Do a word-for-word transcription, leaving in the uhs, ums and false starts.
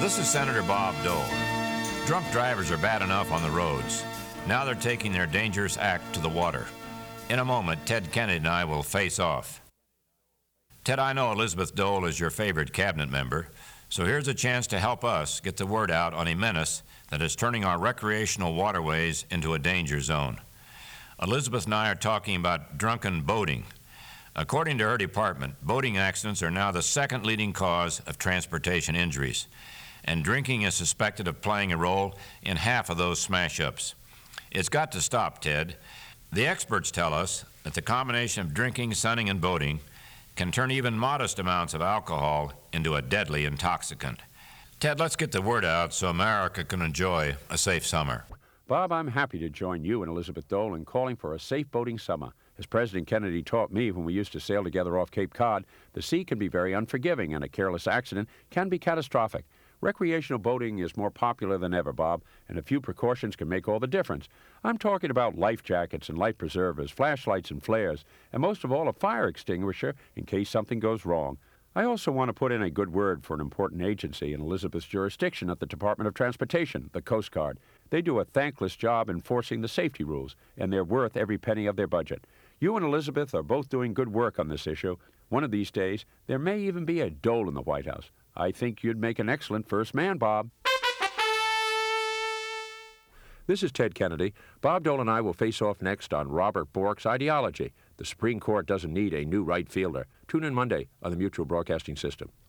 This is Senator Bob Dole. Drunk drivers are bad enough on the roads. Now they're taking their dangerous act to the water. In a moment, Ted Kennedy and I will face off. Ted, I know Elizabeth Dole is your favorite cabinet member, so here's a chance to help us get the word out on a menace that is turning our recreational waterways into a danger zone. Elizabeth and I are talking about drunken boating. According to her department, boating accidents are now the second leading cause of transportation injuries, and drinking is suspected of playing a role in half of those smash-ups. It's got to stop, Ted. The experts tell us that the combination of drinking, sunning, and boating can turn even modest amounts of alcohol into a deadly intoxicant. Ted, let's get the word out so America can enjoy a safe summer. Bob, I'm happy to join you and Elizabeth Dole in calling for a safe boating summer. As President Kennedy taught me when we used to sail together off Cape Cod, the sea can be very unforgiving, and a careless accident can be catastrophic. Recreational boating is more popular than ever, Bob, and a few precautions can make all the difference. I'm talking about life jackets and life preservers, flashlights and flares, and most of all, a fire extinguisher in case something goes wrong. I also want to put in a good word for an important agency in Elizabeth's jurisdiction at the Department of Transportation, the Coast Guard. They do a thankless job enforcing the safety rules, and they're worth every penny of their budget. You and Elizabeth are both doing good work on this issue. One of these days, there may even be a Dole in the White House. I think you'd make an excellent first man, Bob. This is Ted Kennedy. Bob Dole and I will face off next on Robert Bork's Ideology. The Supreme Court doesn't need a new right fielder. Tune in Monday on the Mutual Broadcasting System.